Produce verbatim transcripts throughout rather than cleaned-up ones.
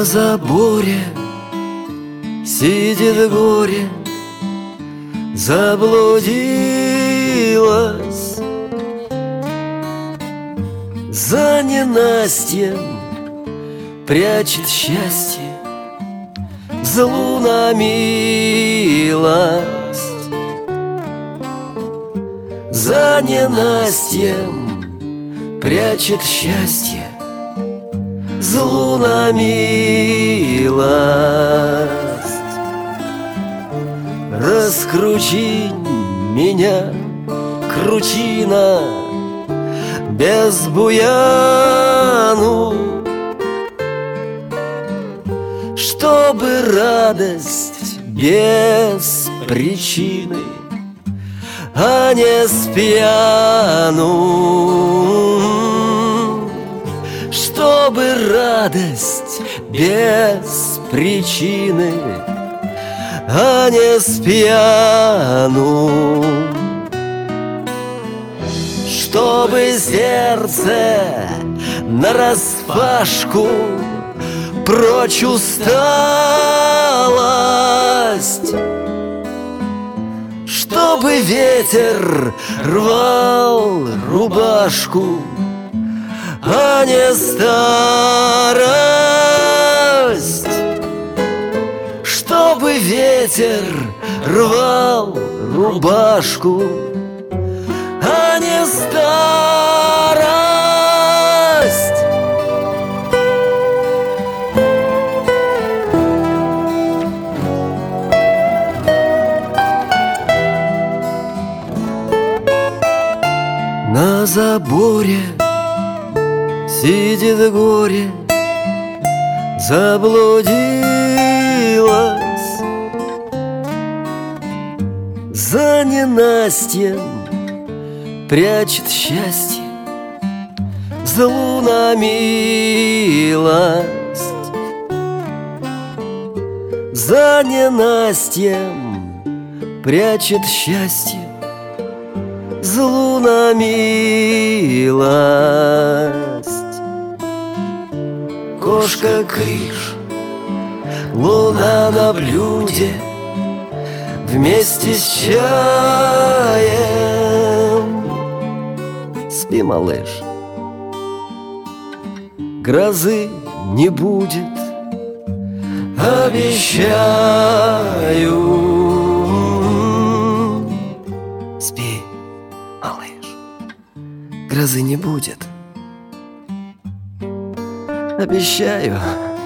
заборе сидит горе, заблудилась. За ненастьем прячет счастье, злу на милость. За ненастьем прячет счастье, злу на милость. Раскрути меня, крутина, без буяну, чтобы радость без причины, а не с пьяну. Чтобы радость без причины, а не с пьяну. Чтобы сердце нараспашку прочь усталость, чтобы ветер рвал рубашку, а не старость. Чтобы ветер рвал рубашку, а не старость. На заборе сидит горе, заблудилась. За ненастьем прячет счастье, злу на милость. За ненастьем прячет счастье, злу на милость. Кошка-крыш, луна на блюде, вместе с чаем. Спи, малыш, грозы не будет, обещаю. Спи, малыш, грозы не будет, обещаю.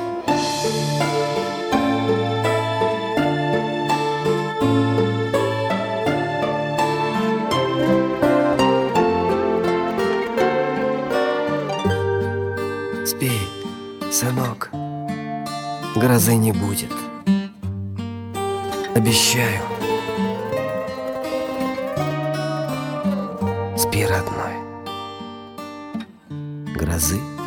Спи, сынок, грозы не будет, обещаю. Спи, родной, грозы